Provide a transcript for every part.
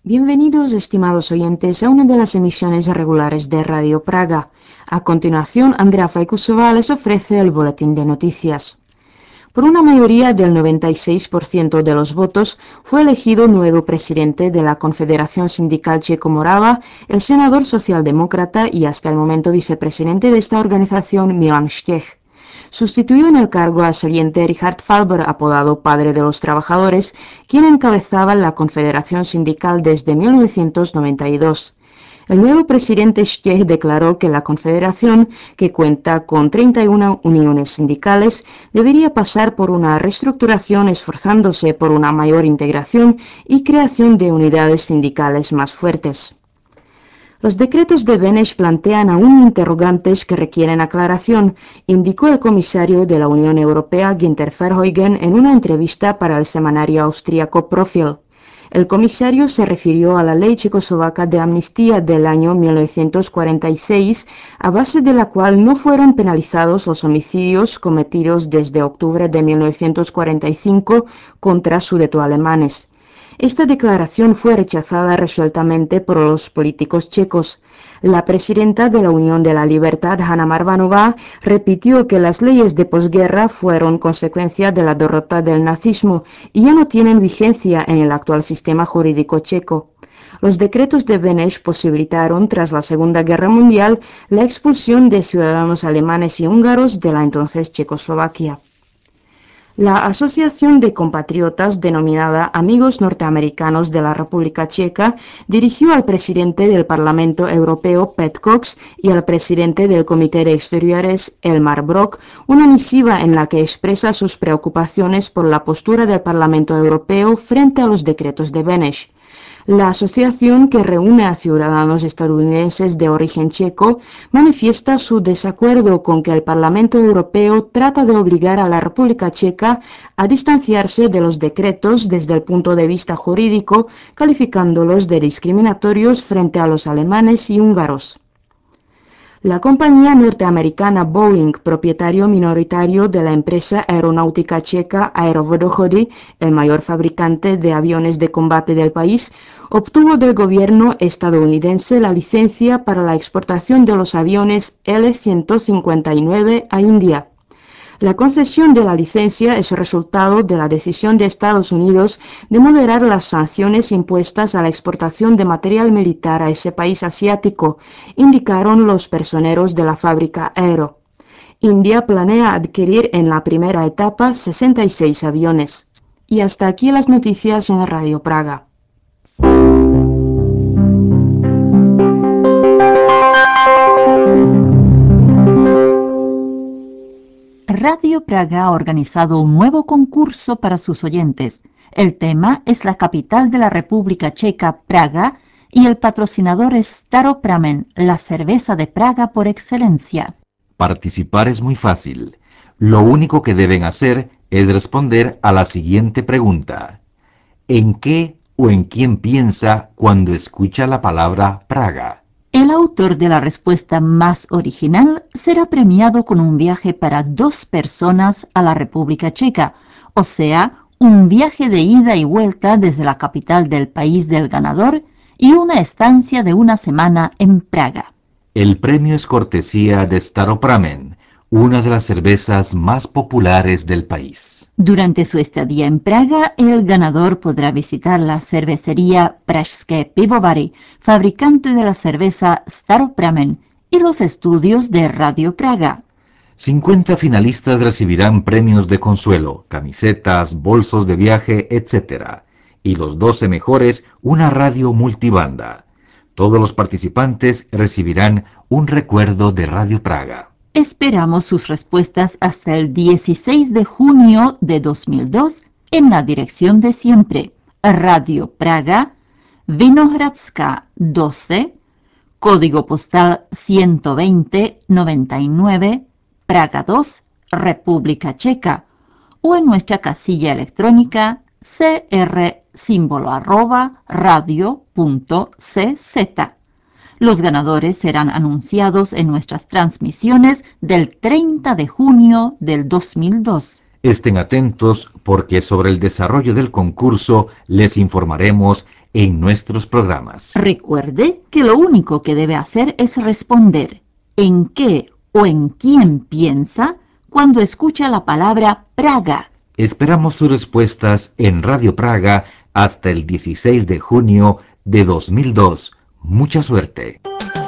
Bienvenidos, estimados oyentes, a una de las emisiones regulares de Radio Praga. A continuación, Andrea Faikusova les ofrece el boletín de noticias. Por una mayoría del 96% de los votos, fue elegido nuevo presidente de la Confederación Sindical Checo-Morava, el senador socialdemócrata y hasta el momento vicepresidente de esta organización, Milan Štěch. Sustituyó en el cargo al saliente Richard Falber, apodado Padre de los Trabajadores, quien encabezaba la Confederación Sindical desde 1992. El nuevo presidente Štěch declaró que la Confederación, que cuenta con 31 uniones sindicales, debería pasar por una reestructuración esforzándose por una mayor integración y creación de unidades sindicales más fuertes. Los decretos de Beneš plantean aún interrogantes que requieren aclaración, indicó el comisario de la Unión Europea Günther Verheugen en una entrevista para el semanario austríaco Profil. El comisario se refirió a la ley checoslovaca de amnistía del año 1946, a base de la cual no fueron penalizados los homicidios cometidos desde octubre de 1945 contra sudetoalemanes. Esta declaración fue rechazada resueltamente por los políticos checos. La presidenta de la Unión de la Libertad, Hana Marvanová, repitió que las leyes de posguerra fueron consecuencia de la derrota del nazismo y ya no tienen vigencia en el actual sistema jurídico checo. Los decretos de Beneš posibilitaron, tras la Segunda Guerra Mundial, la expulsión de ciudadanos alemanes y húngaros de la entonces Checoslovaquia. La Asociación de Compatriotas, denominada Amigos Norteamericanos de la República Checa, dirigió al presidente del Parlamento Europeo, Pat Cox, y al presidente del Comité de Exteriores, Elmar Brok, una misiva en la que expresa sus preocupaciones por la postura del Parlamento Europeo frente a los decretos de Beneš. La asociación, que reúne a ciudadanos estadounidenses de origen checo, manifiesta su desacuerdo con que el Parlamento Europeo trata de obligar a la República Checa a distanciarse de los decretos desde el punto de vista jurídico, calificándolos de discriminatorios frente a los alemanes y húngaros. La compañía norteamericana Boeing, propietario minoritario de la empresa aeronáutica checa Aerovodochody, el mayor fabricante de aviones de combate del país, obtuvo del gobierno estadounidense la licencia para la exportación de los aviones L-159 a India. La concesión de la licencia es resultado de la decisión de Estados Unidos de moderar las sanciones impuestas a la exportación de material militar a ese país asiático, indicaron los personeros de la fábrica Aero. India planea adquirir en la primera etapa 66 aviones. Y hasta aquí las noticias en Radio Praga. Radio Praga ha organizado un nuevo concurso para sus oyentes. El tema es la capital de la República Checa, Praga, y el patrocinador es Staropramen, la cerveza de Praga por excelencia. Participar es muy fácil. Lo único que deben hacer es responder a la siguiente pregunta. ¿En qué o en quién piensa cuando escucha la palabra Praga? El autor de la respuesta más original será premiado con un viaje para 2 personas a la República Checa, o sea, un viaje de ida y vuelta desde la capital del país del ganador y una estancia de una semana en Praga. El premio es cortesía de Staropramen, una de las cervezas más populares del país. Durante su estadía en Praga, el ganador podrá visitar la cervecería Pražské pivovary, fabricante de la cerveza Staropramen, y los estudios de Radio Praga. 50 finalistas recibirán premios de consuelo, camisetas, bolsos de viaje, etc. Y los 12 mejores una radio multibanda. Todos los participantes recibirán un recuerdo de Radio Praga. Esperamos sus respuestas hasta el 16 de junio de 2002 en la dirección de siempre. Radio Praga, Vinohradská 12, código postal 12099, Praga 2, República Checa, o en nuestra casilla electrónica cr@radio.cz. Los ganadores serán anunciados en nuestras transmisiones del 30 de junio del 2002. Estén atentos porque sobre el desarrollo del concurso les informaremos en nuestros programas. Recuerde que lo único que debe hacer es responder en qué o en quién piensa cuando escucha la palabra Praga. Esperamos sus respuestas en Radio Praga hasta el 16 de junio de 2002. Mucha suerte.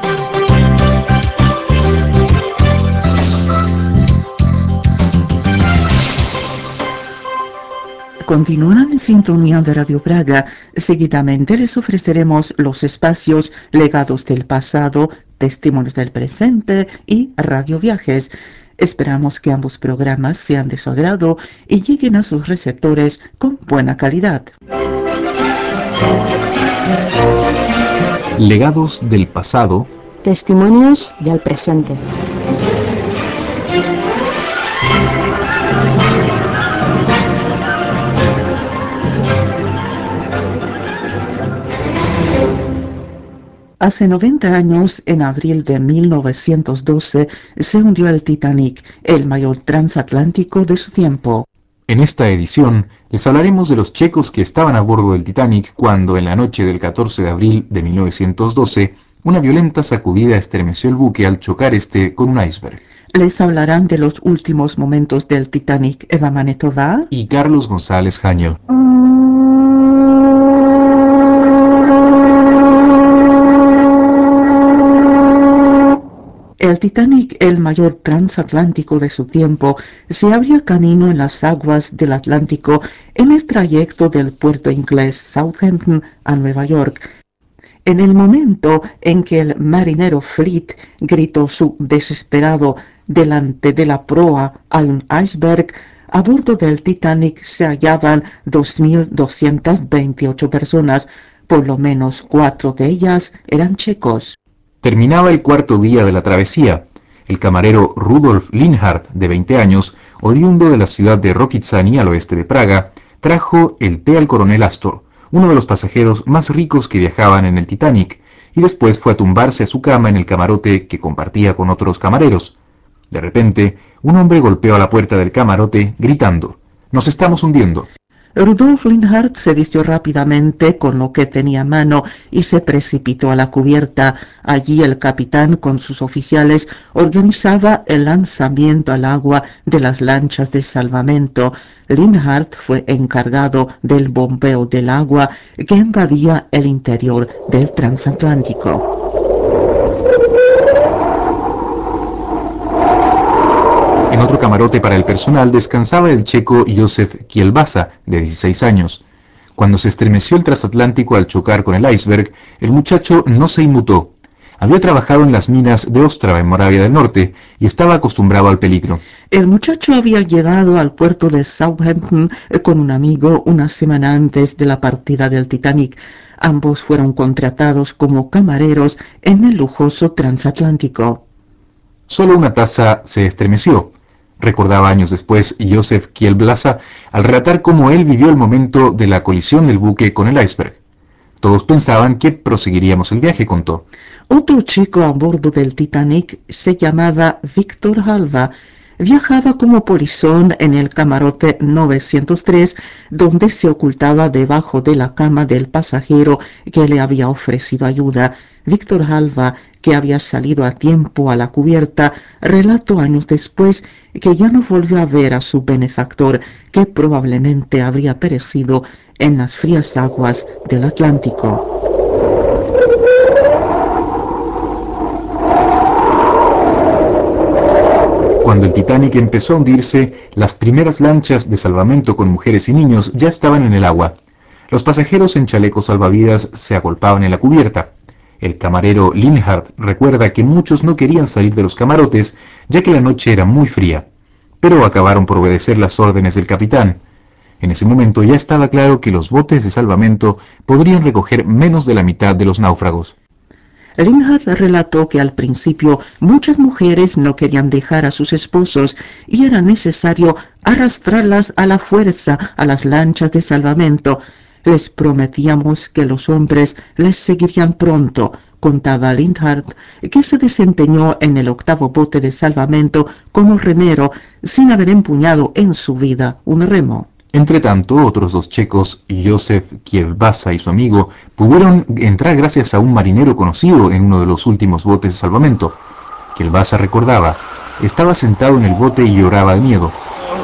Continúan en sintonía de Radio Praga. Seguidamente les ofreceremos los espacios Legados del pasado, Testimonios del presente y Radio Viajes. Esperamos que ambos programas sean de su agrado y lleguen a sus receptores con buena calidad. Legados del pasado. Testimonios del presente. Hace 90 años, en abril de 1912, se hundió el Titanic, el mayor transatlántico de su tiempo. En esta edición les hablaremos de los checos que estaban a bordo del Titanic cuando, en la noche del 14 de abril de 1912, una violenta sacudida estremeció el buque al chocar este con un iceberg. Les hablarán de los últimos momentos del Titanic Eva Manetova Y Carlos González Jaño. El Titanic, el mayor transatlántico de su tiempo, se abría camino en las aguas del Atlántico en el trayecto del puerto inglés Southampton a Nueva York. En el momento en que el marinero Fleet gritó su desesperado delante de la proa a un iceberg, a bordo del Titanic se hallaban 2.228 personas, por lo menos 4 de ellas eran checos. Terminaba el cuarto día de la travesía. El camarero Rudolf Linhardt, de 20 años, oriundo de la ciudad de Rokycany al oeste de Praga, trajo el té al coronel Astor, uno de los pasajeros más ricos que viajaban en el Titanic, y después fue a tumbarse a su cama en el camarote que compartía con otros camareros. De repente, un hombre golpeó a la puerta del camarote gritando: «¡Nos estamos hundiendo!». Rudolf Linhardt se vistió rápidamente con lo que tenía a mano y se precipitó a la cubierta. Allí el capitán con sus oficiales organizaba el lanzamiento al agua de las lanchas de salvamento. Linhardt fue encargado del bombeo del agua que invadía el interior del transatlántico. En otro camarote para el personal descansaba el checo Józef Kielbasa, de 16 años. Cuando se estremeció el transatlántico al chocar con el iceberg, el muchacho no se inmutó. Había trabajado en las minas de Ostrava, en Moravia del Norte, y estaba acostumbrado al peligro. El muchacho había llegado al puerto de Southampton con un amigo una semana antes de la partida del Titanic. Ambos fueron contratados como camareros en el lujoso transatlántico. Solo una taza se estremeció, recordaba años después Józef Kielbasa al relatar cómo él vivió el momento de la colisión del buque con el iceberg. Todos pensaban que proseguiríamos el viaje, contó. Otro chico a bordo del Titanic se llamaba Víctor Halva. Viajaba como polizón en el camarote 903, donde se ocultaba debajo de la cama del pasajero que le había ofrecido ayuda. Víctor Halva, que había salido a tiempo a la cubierta, relató años después que ya no volvió a ver a su benefactor, que probablemente habría perecido en las frías aguas del Atlántico. Cuando el Titanic empezó a hundirse, las primeras lanchas de salvamento con mujeres y niños ya estaban en el agua. Los pasajeros en chalecos salvavidas se agolpaban en la cubierta. El camarero Linhardt recuerda que muchos no querían salir de los camarotes, ya que la noche era muy fría, pero acabaron por obedecer las órdenes del capitán. En ese momento ya estaba claro que los botes de salvamento podrían recoger menos de la mitad de los náufragos. Linhardt relató que al principio muchas mujeres no querían dejar a sus esposos y era necesario arrastrarlas a la fuerza a las lanchas de salvamento. Les prometíamos que los hombres les seguirían pronto, contaba Linhardt, que se desempeñó en el 8º bote de salvamento como remero sin haber empuñado en su vida un remo. Entretanto, otros dos checos, Józef Kielbasa y su amigo, pudieron entrar gracias a un marinero conocido en uno de los últimos botes de salvamento. Kielbasa recordaba, estaba sentado en el bote y lloraba de miedo.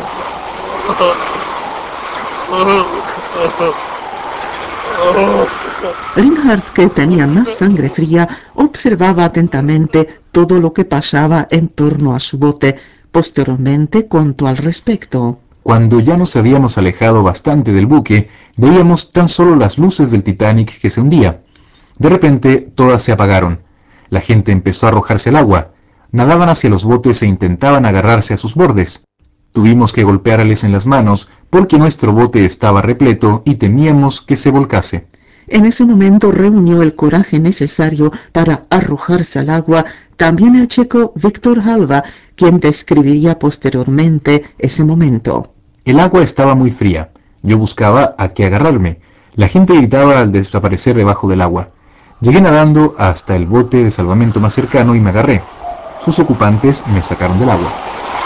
Linhardt, que tenía más sangre fría, observaba atentamente todo lo que pasaba en torno a su bote. Posteriormente contó al respecto. Cuando ya nos habíamos alejado bastante del buque, veíamos tan solo las luces del Titanic que se hundía. De repente, todas se apagaron. La gente empezó a arrojarse al agua. Nadaban hacia los botes e intentaban agarrarse a sus bordes. Tuvimos que golpearles en las manos porque nuestro bote estaba repleto y temíamos que se volcase. En ese momento reunió el coraje necesario para arrojarse al agua también el checo Viktor Halva, quien describiría posteriormente ese momento. El agua estaba muy fría. Yo buscaba a qué agarrarme. La gente gritaba al desaparecer debajo del agua. Llegué nadando hasta el bote de salvamento más cercano y me agarré. Sus ocupantes me sacaron del agua.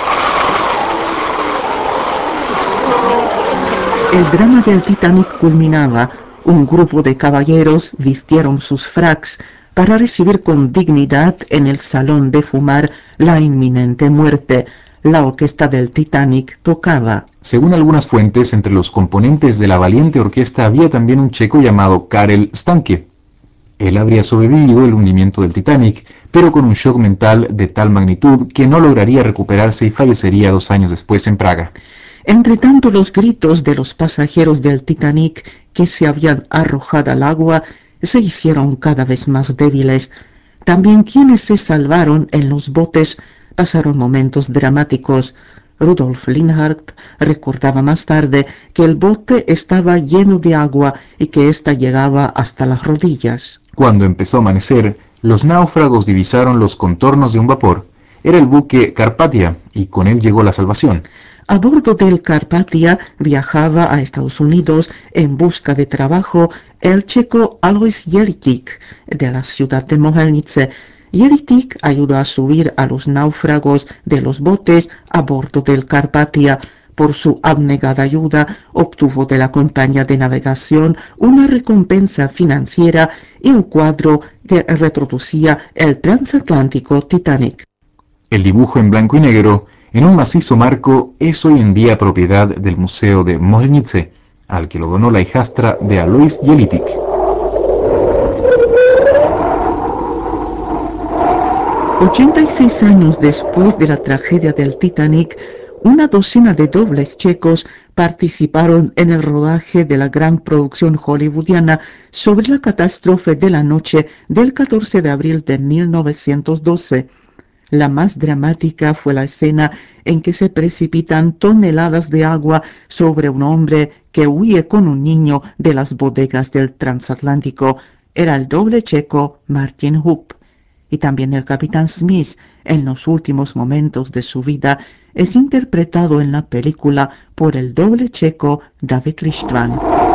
El drama del Titanic culminaba. Un grupo de caballeros vistieron sus fracs para recibir con dignidad en el salón de fumar la inminente muerte. La orquesta del Titanic tocaba. Según algunas fuentes, entre los componentes de la valiente orquesta había también un checo llamado Karel Stanke. Él habría sobrevivido el hundimiento del Titanic, pero con un shock mental de tal magnitud que no lograría recuperarse y fallecería 2 años después en Praga. Entretanto, los gritos de los pasajeros del Titanic que se habían arrojado al agua se hicieron cada vez más débiles. También quienes se salvaron en los botes pasaron momentos dramáticos. Rudolf Linhardt recordaba más tarde que el bote estaba lleno de agua y que ésta llegaba hasta las rodillas. Cuando empezó a amanecer, los náufragos divisaron los contornos de un vapor. Era el buque Carpathia y con él llegó la salvación. A bordo del Carpathia viajaba a Estados Unidos en busca de trabajo el checo Alois Jelitic de la ciudad de Mohelnice. Jelitic ayudó a subir a los náufragos de los botes a bordo del Carpathia. Por su abnegada ayuda obtuvo de la compañía de navegación una recompensa financiera y un cuadro que reproducía el transatlántico Titanic. El dibujo en blanco y negro, en un macizo marco, es hoy en día propiedad del Museo de Mohelnice, al que lo donó la hijastra de Alois Jelitic. $86 después de la tragedia del Titanic, una docena de dobles checos participaron en el rodaje de la gran producción hollywoodiana sobre la catástrofe de la noche del 14 de abril de 1912. La más dramática fue la escena en que se precipitan toneladas de agua sobre un hombre que huye con un niño de las bodegas del transatlántico. Era el doble checo Martin Hoop. Y también el capitán Smith, en los últimos momentos de su vida, es interpretado en la película por el doble checo David Lichtman.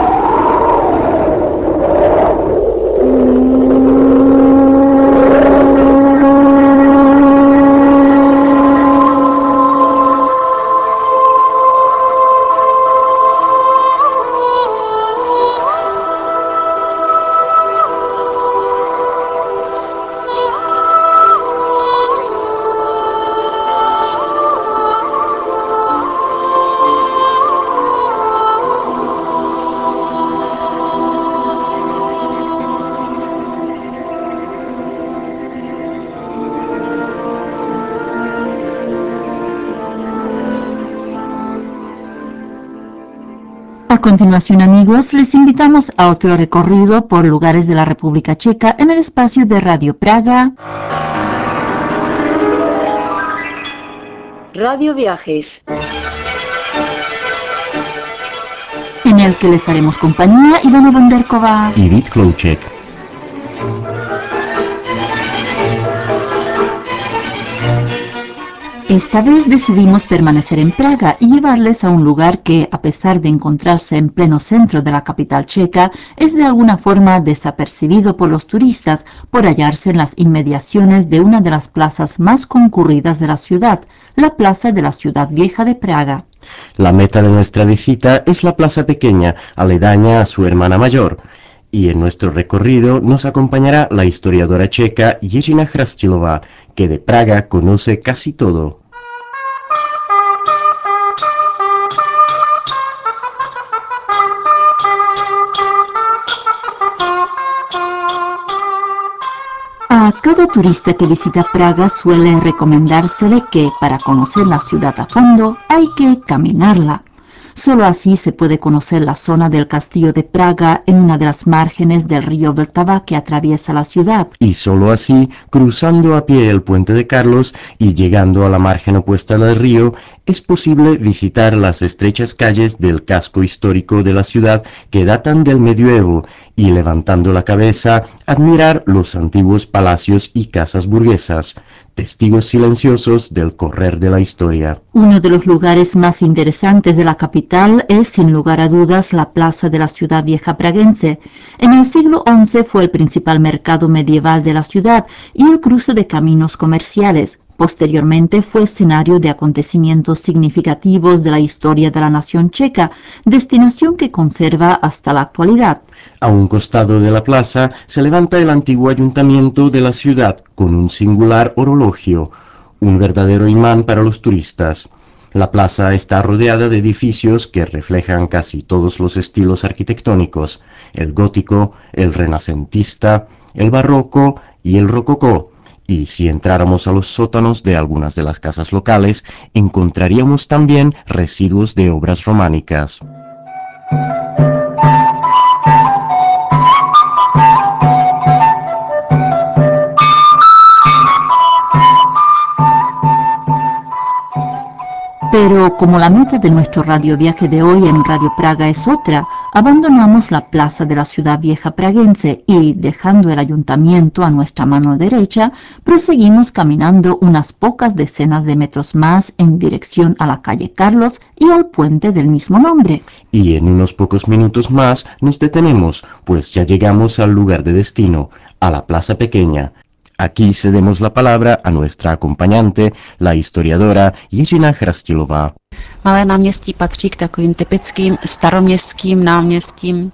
A continuación, amigos, les invitamos a otro recorrido por lugares de la República Checa en el espacio de Radio Praga. Radio Viajes. En el que les haremos compañía Ivana Bonderkova y Edith Klouček. Esta vez decidimos permanecer en Praga y llevarles a un lugar que, a pesar de encontrarse en pleno centro de la capital checa, es de alguna forma desapercibido por los turistas por hallarse en las inmediaciones de una de las plazas más concurridas de la ciudad, la Plaza de la Ciudad Vieja de Praga. La meta de nuestra visita es la plaza pequeña, aledaña a su hermana mayor, y en nuestro recorrido nos acompañará la historiadora checa Jiřina Chrastilová, que de Praga conoce casi todo. A cada turista que visita Praga suele recomendársele que para conocer la ciudad a fondo hay que caminarla. Solo así se puede conocer la zona del castillo de Praga en una de las márgenes del río Vltava que atraviesa la ciudad. Y solo así, cruzando a pie el puente de Carlos y llegando a la margen opuesta del río, es posible visitar las estrechas calles del casco histórico de la ciudad que datan del medioevo y, levantando la cabeza, admirar los antiguos palacios y casas burguesas, testigos silenciosos del correr de la historia. Uno de los lugares más interesantes de la capital es, sin lugar a dudas, la plaza de la ciudad vieja praguense. En el siglo XI fue el principal mercado medieval de la ciudad y el cruce de caminos comerciales. Posteriormente fue escenario de acontecimientos significativos de la historia de la nación checa, destinación que conserva hasta la actualidad. A un costado de la plaza se levanta el antiguo ayuntamiento de la ciudad con un singular orologio, un verdadero imán para los turistas. La plaza está rodeada de edificios que reflejan casi todos los estilos arquitectónicos: el gótico, el renacentista, el barroco y el rococó. Y si entráramos a los sótanos de algunas de las casas locales, encontraríamos también residuos de obras románicas. Pero como la meta de nuestro radioviaje de hoy en Radio Praga es otra, abandonamos la plaza de la ciudad vieja praguense y, dejando el ayuntamiento a nuestra mano derecha, proseguimos caminando unas pocas decenas de metros más en dirección a la calle Carlos y al puente del mismo nombre. Y en unos pocos minutos más nos detenemos, pues ya llegamos al lugar de destino, a la plaza pequeña. Aquí cedemos la palabra a nuestra acompañante, la historiadora Jiřina Chrastilová. Malé náměstí patří k takovým typickým staroměstským náměstím.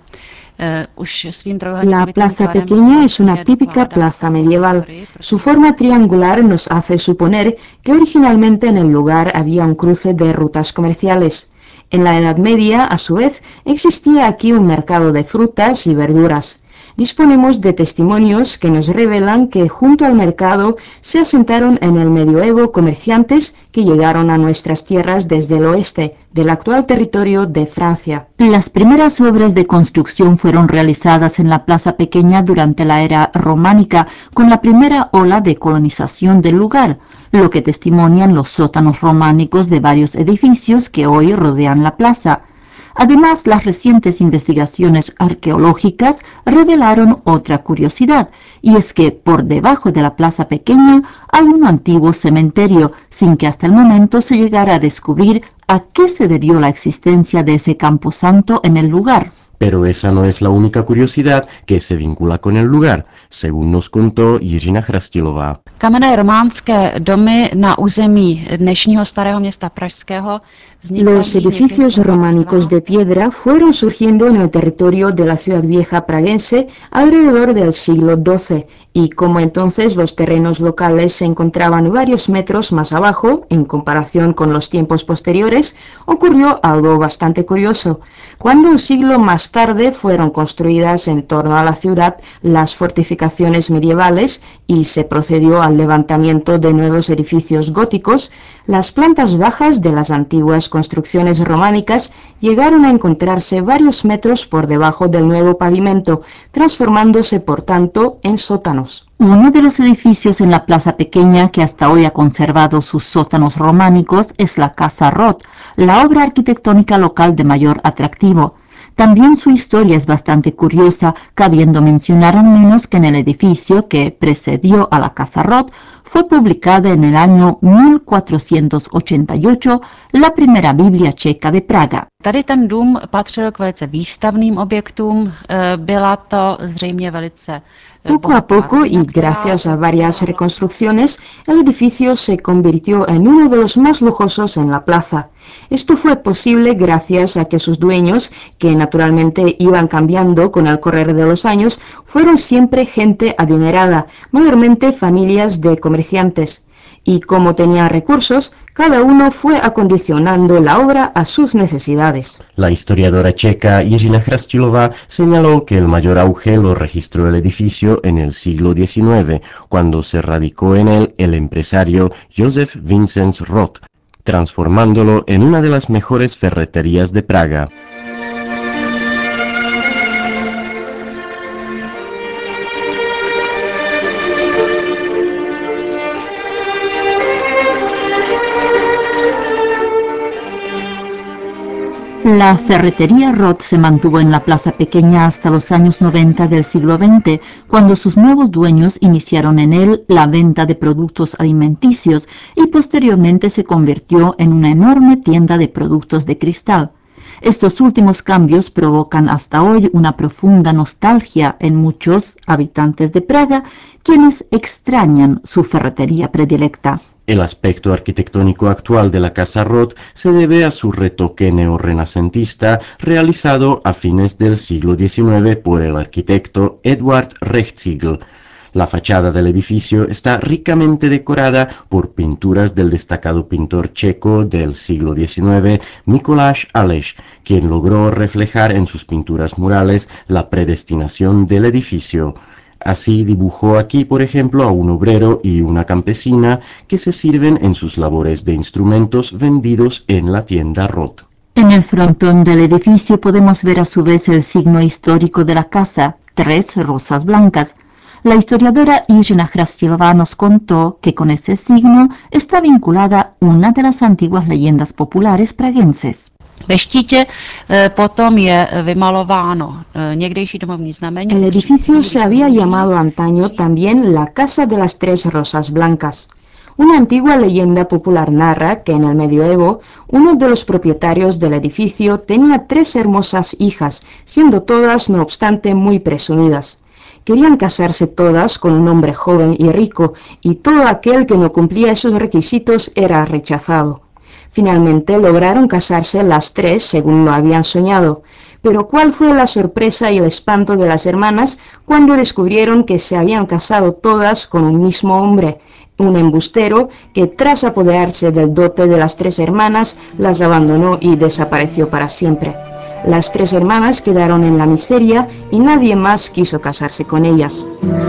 La plaza pequeña es una típica plaza medieval. Su forma triangular nos hace suponer que originalmente en el lugar había un cruce de rutas comerciales. En la Edad Media, a su vez, existía aquí un mercado de frutas y verduras. Disponemos de testimonios que nos revelan que junto al mercado se asentaron en el medioevo comerciantes que llegaron a nuestras tierras desde el oeste, del actual territorio de Francia. Las primeras obras de construcción fueron realizadas en la plaza pequeña durante la era románica, con la primera ola de colonización del lugar, lo que testimonian los sótanos románicos de varios edificios que hoy rodean la plaza. Además, las recientes investigaciones arqueológicas revelaron otra curiosidad, y es que por debajo de la plaza pequeña hay un antiguo cementerio, sin que hasta el momento se llegara a descubrir a qué se debió la existencia de ese camposanto en el lugar. Pero esa no es la única curiosidad que se vincula con el lugar, según nos contó Jiřina Chrastilová. Kamenné románské domy na území dnešního starého města pražského Los edificios románicos de piedra fueron surgiendo en el territorio de la ciudad vieja praguense alrededor del siglo XII y como entonces los terrenos locales se encontraban varios metros más abajo en comparación con los tiempos posteriores, ocurrió algo bastante curioso. Cuando un siglo más tarde fueron construidas en torno a la ciudad las fortificaciones medievales y se procedió al levantamiento de nuevos edificios góticos, las plantas bajas de las antiguas construcciones románicas llegaron a encontrarse varios metros por debajo del nuevo pavimento, transformándose por tanto en sótanos. Uno de los edificios en la plaza pequeña que hasta hoy ha conservado sus sótanos románicos es la Casa Roth, la obra arquitectónica local de mayor atractivo. También su historia es bastante curiosa, cabiendo mencionar al menos que en el edificio que precedió a la Casa Roth fue publicada en el año 1488 la primera Biblia checa de Praga. Tady ten dům patřil k velice výstavným objektům, byla to zřejmě velice Poco a poco y gracias a varias reconstrucciones, el edificio se convirtió en uno de los más lujosos en la plaza. Esto fue posible gracias a que sus dueños, que naturalmente iban cambiando con el correr de los años, fueron siempre gente adinerada, mayormente familias de comerciantes. Y como tenían recursos, cada uno fue acondicionando la obra a sus necesidades. La historiadora checa Jiřina Chrastilova señaló que el mayor auge lo registró el edificio en el siglo XIX, cuando se radicó en él el empresario Josef Vincenc Roth, transformándolo en una de las mejores ferreterías de Praga. La ferretería Roth se mantuvo en la plaza pequeña hasta los años 90 del siglo XX, cuando sus nuevos dueños iniciaron en él la venta de productos alimenticios y posteriormente se convirtió en una enorme tienda de productos de cristal. Estos últimos cambios provocan hasta hoy una profunda nostalgia en muchos habitantes de Praga, quienes extrañan su ferretería predilecta. El aspecto arquitectónico actual de la Casa Roth se debe a su retoque neorrenacentista realizado a fines del siglo XIX por el arquitecto Eduard Rechtszygl. La fachada del edificio está ricamente decorada por pinturas del destacado pintor checo del siglo XIX, Mikuláš Aleš, quien logró reflejar en sus pinturas murales la predestinación del edificio. Así dibujó aquí, por ejemplo, a un obrero y una campesina que se sirven en sus labores de instrumentos vendidos en la tienda Roth. En el frontón del edificio podemos ver a su vez el signo histórico de la casa, 3 rosas blancas. La historiadora Jiřina Chrastilova nos contó que con ese signo está vinculada una de las antiguas leyendas populares praguenses. Ve štítě potom je vymalováno někdejší domovní znamení. El edificio se había llamado antaño también la Casa de las Tres Rosas Blancas. Una antigua leyenda popular narra que en el medioevo uno de los propietarios del edificio tenía 3 hermosas hijas, siendo todas, no obstante, muy presumidas. Querían casarse todas con un hombre joven y rico, y todo aquel que no cumplía esos requisitos era rechazado. Finalmente lograron casarse las 3 según lo habían soñado, pero ¿cuál fue la sorpresa y el espanto de las hermanas cuando descubrieron que se habían casado todas con un mismo hombre, un embustero que tras apoderarse del dote de las 3 hermanas las abandonó y desapareció para siempre? Las 3 hermanas quedaron en la miseria y nadie más quiso casarse con ellas.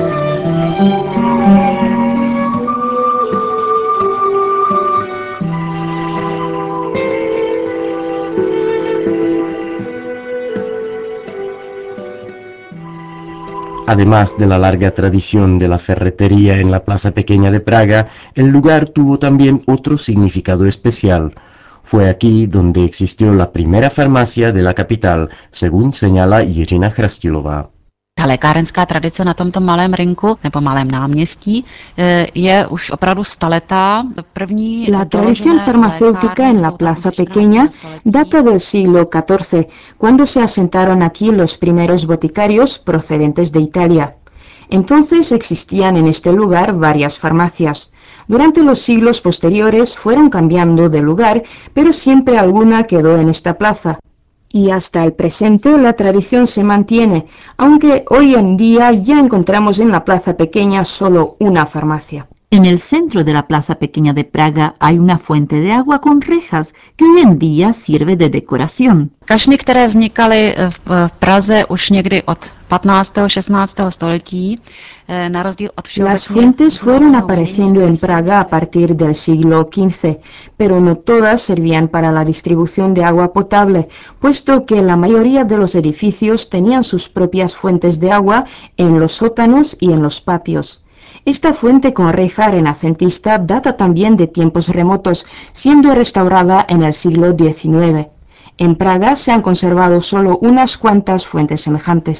Además de la larga tradición de la ferretería en la Plaza Pequeña de Praga, el lugar tuvo también otro significado especial. Fue aquí donde existió la primera farmacia de la capital, según señala Jiřina Chrastilova. Ta lékárenská tradice na tomto malém rynku nebo malém náměstí je už opravdu staletá. La tradición farmacéutica en la plaza pequeña data del siglo XIV, cuando se asentaron aquí los primeros boticarios procedentes de Italia. Entonces existían en este lugar varias farmacias. Durante los siglos posteriores fueron cambiando de lugar, pero siempre alguna quedó en esta plaza. Y hasta el presente la tradición se mantiene, aunque hoy en día ya encontramos en la plaza pequeña solo una farmacia. En el centro de la plaza pequeña de Praga hay una fuente de agua con rejas que hoy en día sirve de decoración. Kašny, které vznikaly v Praze už někdy od 15. 16. století, na rozdíl od Las fuentes fueron apareciendo en Praga a partir del siglo XV, pero no todas servían para la distribución de agua potable, puesto que la mayoría de los edificios tenían sus propias fuentes de agua en los sótanos y en los patios. Esta fuente con reja renacentista data también de tiempos remotos, siendo restaurada en el siglo XIX. En Praga se han conservado solo unas cuantas fuentes semejantes.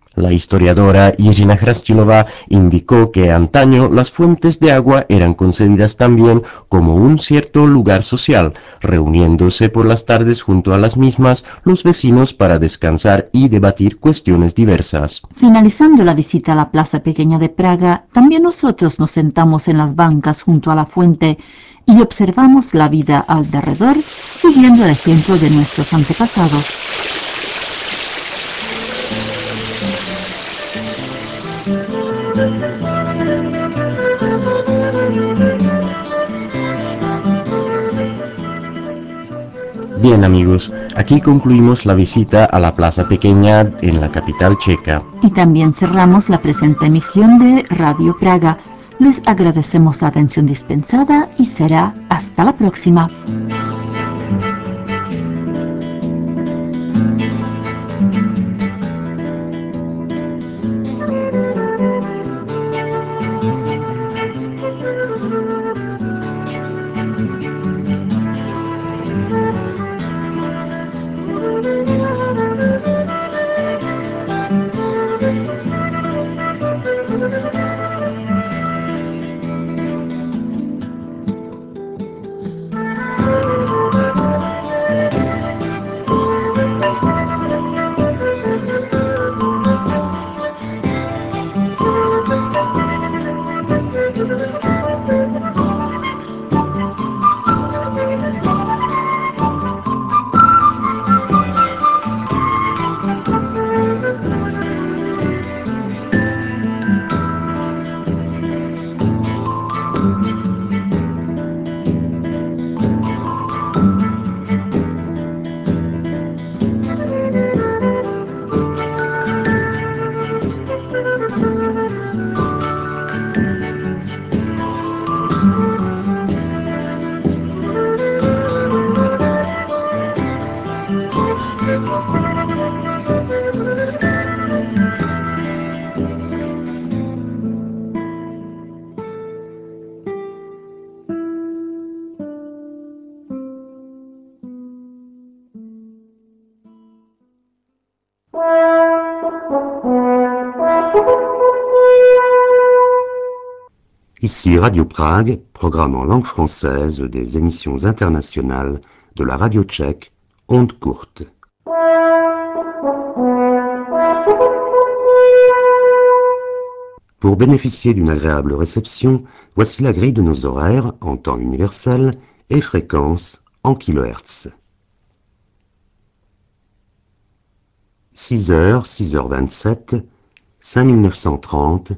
La historiadora Irina Hrastilova indicó que antaño las fuentes de agua eran concebidas también como un cierto lugar social, reuniéndose por las tardes junto a las mismas los vecinos para descansar y debatir cuestiones diversas. Finalizando la visita a la Plaza Pequeña de Praga, también nosotros nos sentamos en las bancas junto a la fuente y observamos la vida alrededor, siguiendo el ejemplo de nuestros antepasados. Bien amigos, aquí concluimos la visita a la Plaza Pequeña en la capital checa. Y también cerramos la presente emisión de Radio Praga. Les agradecemos la atención dispensada y será hasta la próxima. Ici Radio Prague, programme en langue française des émissions internationales de la radio tchèque, ondes courtes. Pour bénéficier d'une agréable réception, voici la grille de nos horaires en temps universel et fréquence en kHz. 6h, 6h27, 5930,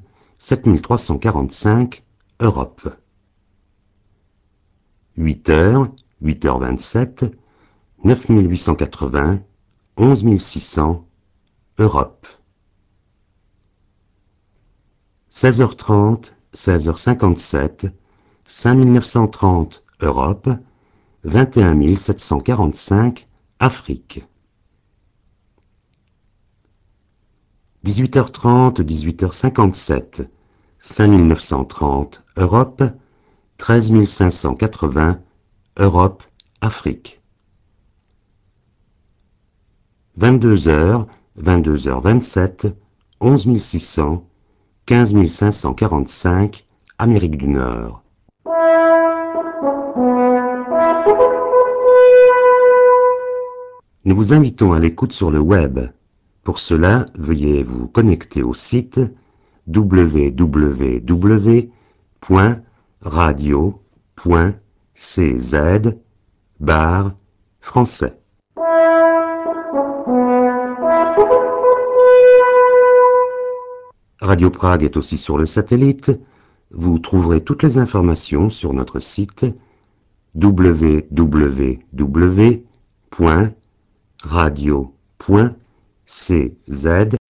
7345, Europe. 8h, 8h27, 9880, 11600, Europe. 16h30, 16h57, 5930, Europe, 21 745, Afrique. 18h30, 18h57, 5930, Europe, 13 580, Europe, Afrique. 22h, 22h27, 11 600, 15 545, Amérique du Nord. Nous vous invitons à l'écoute sur le web. Pour cela, veuillez vous connecter au site www.radio.cz/français. Radio Prague est aussi sur le satellite. Vous trouverez toutes les informations sur notre site www.radio.cz/.